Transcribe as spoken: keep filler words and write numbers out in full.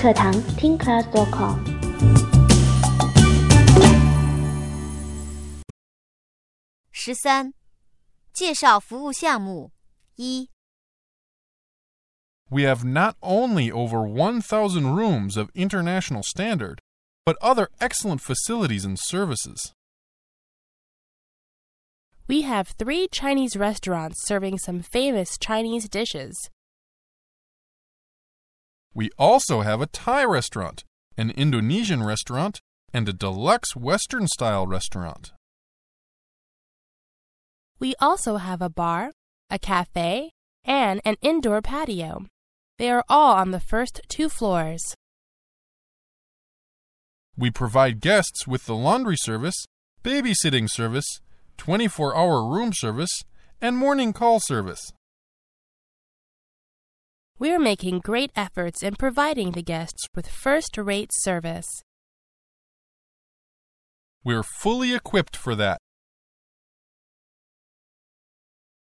课堂 听 class dot com。 十三，介绍服务项目一。 We have not only over one thousand rooms of international standard, but other excellent facilities and services. We have three Chinese restaurants serving some famous Chinese dishes. We also have a Thai restaurant, an Indonesian restaurant, and a deluxe Western-style restaurant. We also have a bar, a cafe, and an indoor patio. They are all on the first two floors. We provide guests with the laundry service, babysitting service, twenty-four hour room service, and morning call service. We are making great efforts in providing the guests with first-rate service. We're fully equipped for that.